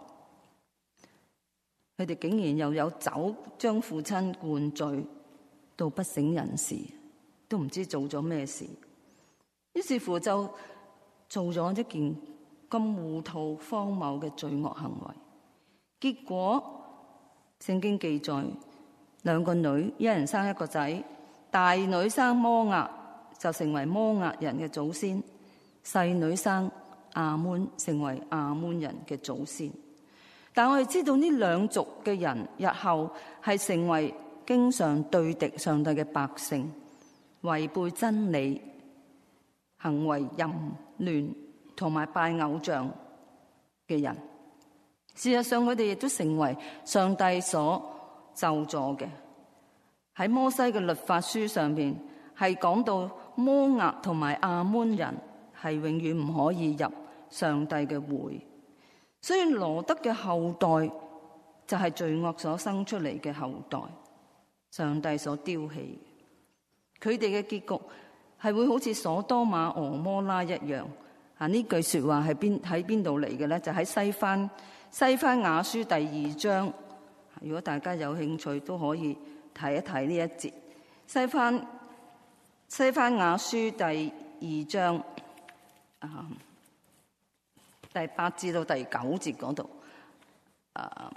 佢哋竟然又有酒將父親灌醉到不省人事，都唔知做咗咩事。於是乎就做咗一件咁糊塗荒謬嘅罪惡行為。結果聖經記載，兩個女一人生一個仔，大女生摩押就成為摩押人嘅祖先，細女生亞捫成為亞捫人嘅祖先。但我哋知道呢兩族嘅人日後係成為經常對敵上帝嘅百姓，違背真理，行為淫亂同埋拜偶像嘅人。事實上佢哋亦都成為上帝所咒詛嘅。喺摩西嘅律法書上邊係講到摩押同埋亞捫人係永遠唔可以入上帝嘅會。所以羅得嘅後代就係罪惡所生出嚟嘅後代，上帝所丟棄。佢哋嘅結局係會好似所多瑪俄摩拉一樣。啊，呢句說話係邊喺邊度嚟嘅咧？就喺西番西番雅書第二章。如果大家有興趣，都可以睇一睇呢一節。西番西番雅書第二章啊，第八至到第九節嗰度啊。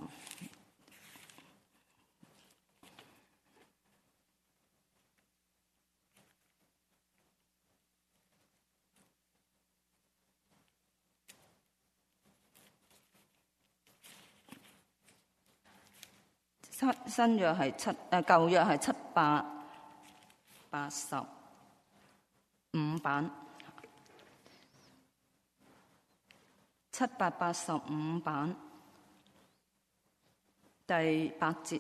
新約係七，誒舊約係七百八十五版，七百八十五版第八節，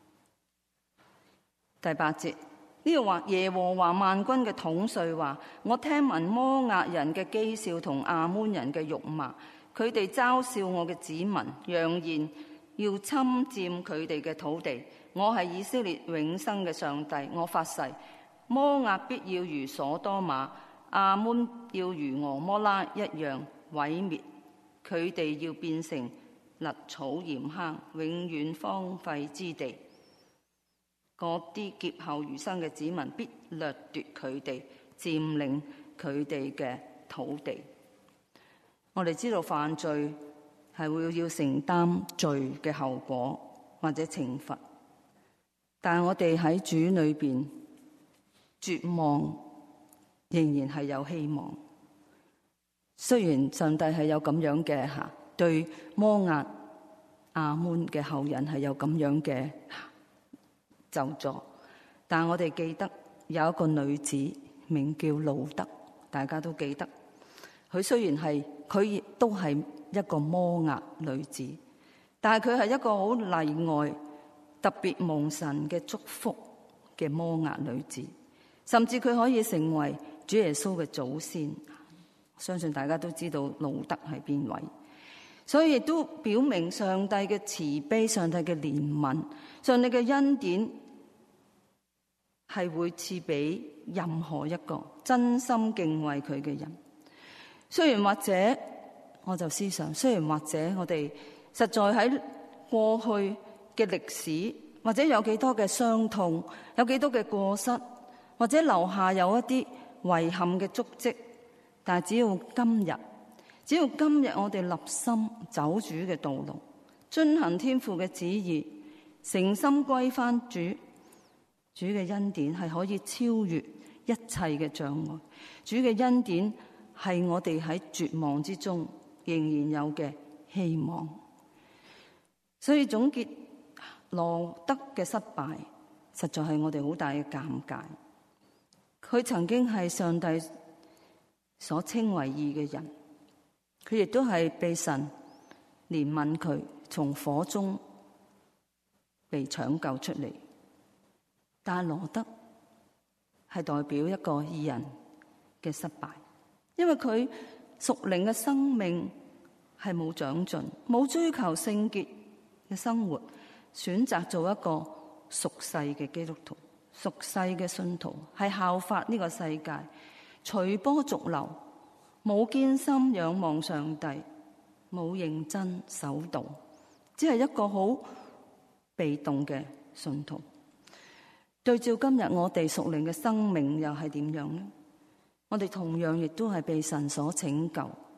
第八節呢度話耶和華萬軍嘅統帥話：我聽聞摩押人嘅譏笑同亞捫人嘅辱罵，佢哋嘲笑我嘅子民，揚言要侵佔佢哋嘅土地。我係以色列永生嘅上帝，我發誓，摩押必要如所多瑪，亞捫要如俄摩拉一樣毀滅，佢哋要變成勒草鹽坑，永遠荒廢之地。嗰啲劫後餘生嘅子民必掠奪佢哋，佔領佢哋嘅土地。我哋知道犯罪係會要承擔罪嘅後果或者懲罰，但係我哋喺主裏邊絕望仍然係有希望。雖然上帝係有咁樣嘅吓對摩押亞捫嘅後人係有咁樣嘅咒詛，但我哋記得有一個女子名叫路得，大家都記得。佢雖然係佢亦都係一個摩押女子，但係佢係一個好例外、特別蒙神嘅祝福嘅摩押女子，甚至佢可以成為主耶穌嘅祖先。相信大家都知道路得係邊位，所以亦都表明上帝嘅慈悲、上帝嘅憐憫、上帝嘅恩典係會賜俾任何一個真心敬畏佢嘅人。雖然或者我就思想，雖然或者我哋實在喺過去嘅歷史，或者有幾多嘅傷痛，有幾多嘅過失，或者留下有一啲遺憾嘅足跡，但係只要今日，只要今日我哋立心走主嘅道路，遵行天父嘅旨意，誠心歸翻主，主嘅恩典係可以超越一切嘅障礙。主嘅恩典係我哋喺絕望之中仍然有嘅希望。所以總結羅得嘅失敗，實在係我哋好大嘅尷尬。佢曾經係上帝所稱為義嘅人，佢亦都係被神憐憫佢，從火中被搶救出嚟。但係羅得係代表一個義人嘅失敗，因為佢屬靈嘅生命係冇長進，冇追求聖潔嘅生活，選擇做一個屬世嘅基督徒，屬世嘅信徒，係效法呢個世界，隨波逐流，冇堅心仰望上帝，冇認真守道，只係一個好被動嘅信徒。對照今日我哋屬靈嘅生命又係點樣呢？我哋同樣亦都係被神所拯救，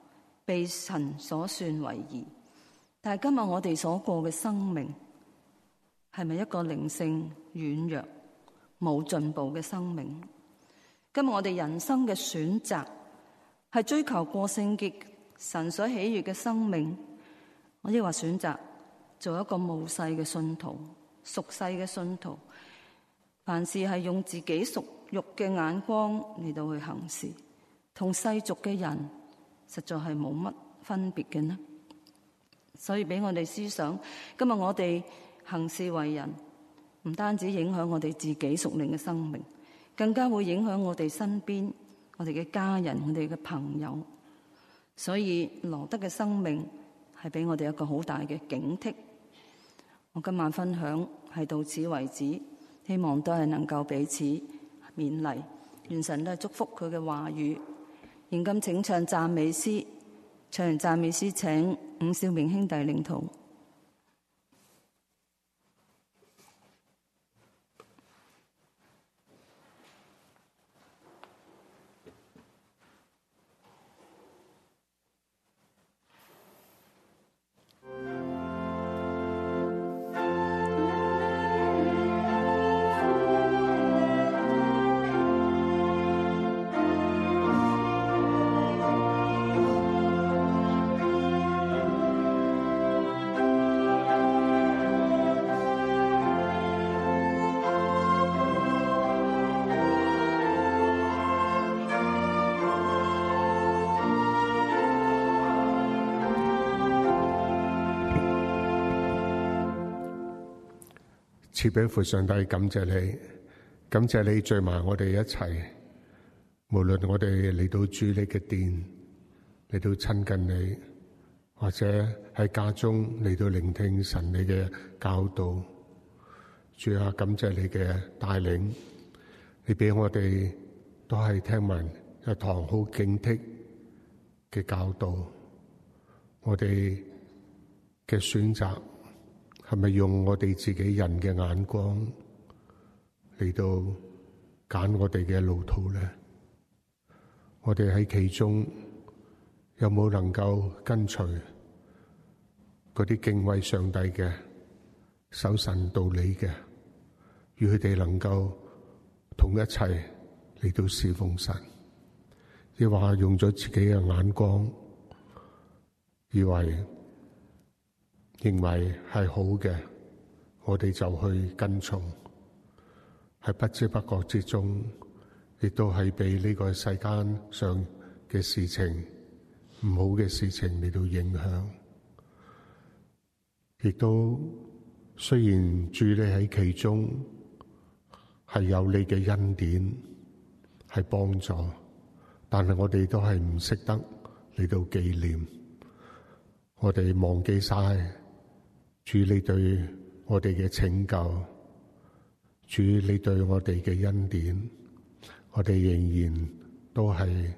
被神所算為義。但係今日我哋所過嘅生命，係咪一個靈性軟弱、冇進步嘅生命？今日我哋人生嘅選擇係追求過聖潔、神所喜悅嘅生命，我亦話選擇做一個冒世嘅信徒、屬世嘅信徒，凡事係用自己屬肉嘅眼光嚟到去行事，同世俗嘅人實在係冇乜分別嘅呢？所以俾我哋思想，今日我哋行事為人，唔單止影響我哋自己屬靈嘅生命，更加會影響我哋身邊、我哋嘅家人、我哋嘅朋友。所以羅德嘅生命係俾我哋一個好大嘅警惕。我今晚分享係到此為止，希望都係能夠彼此勉勵，願神都係祝福佢嘅話語。現今請唱讚美詩，唱完讚美詩請伍少明兄弟領禱。 賜俾父上帝，感謝你，感謝你聚埋我哋一齊。無論我哋嚟到主你嘅殿，嚟到親近你，或者喺家中嚟到聆聽神你嘅教導，主啊，感謝你嘅帶領，你俾我哋都係聽聞一堂好警惕嘅教導。我哋嘅選擇係咪用我哋自己人嘅眼光嚟到揀我哋嘅路途呢？我哋喺其中有冇能夠跟隨嗰啲敬畏上帝嘅、守神道理嘅，與佢哋能夠同一齊嚟到侍奉神？亦話用咗自己嘅眼光，以為認為係好嘅，我哋就去跟從，喺不知不覺之中，亦都係被呢個世間上嘅事情、唔好嘅事情嚟到影響。亦都雖然主你喺其中係有你嘅恩典，係幫助，但係我哋都係唔識得嚟到紀念，我哋忘記晒主你對我哋嘅拯救，主你對我哋嘅恩典，我哋仍然都係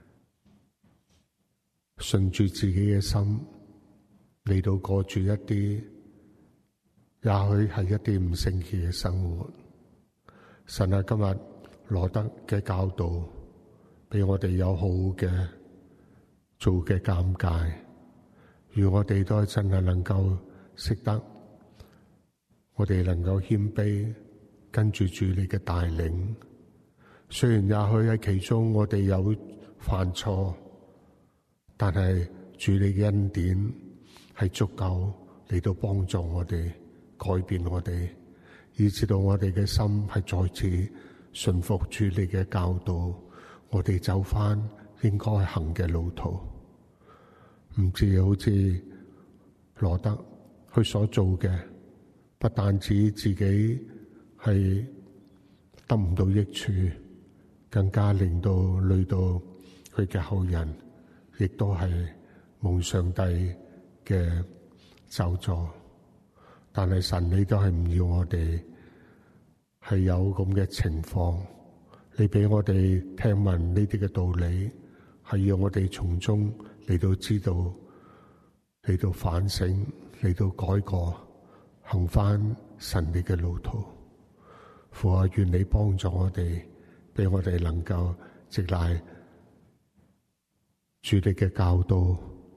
順住自己嘅心嚟到過住一啲，也許係一啲唔聖潔嘅生活。神啊，今日羅德嘅教導俾我哋有好嘅做嘅鑑戒，如我哋都真係能夠識得，我哋能夠謙卑跟住主你嘅帶領。雖然也許喺其中我哋有犯錯，但係主你嘅恩典係足夠嚟到幫助我哋，改變我哋，以至到我哋嘅心係再次順服主你嘅教導，我哋走翻應該行嘅路途。唔知好似羅德佢所做嘅，不但止自己係得唔到益處，更加令到累到佢嘅後人，亦都係蒙上帝嘅咒詛。但係神你都係唔要我哋係有咁嘅情況，你俾我哋聽聞呢啲嘅道理，係要我哋從中嚟到知道，嚟到反省，嚟到改過，行翻神你嘅路途。父啊，願你幫助我哋，俾我哋能夠直賴主你嘅教導，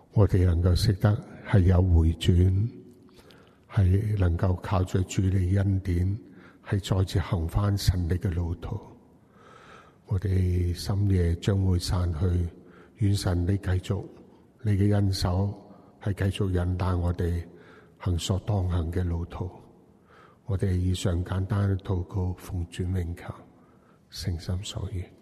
我哋能夠識得係有回轉，係能夠靠着主你恩典，係再次行翻神你嘅路途。我哋深夜將會散去，願神你繼續你嘅恩手係繼續引帶我哋行所當行嘅路途。我哋以上簡單嘅禱告，奉主名求，誠心所願。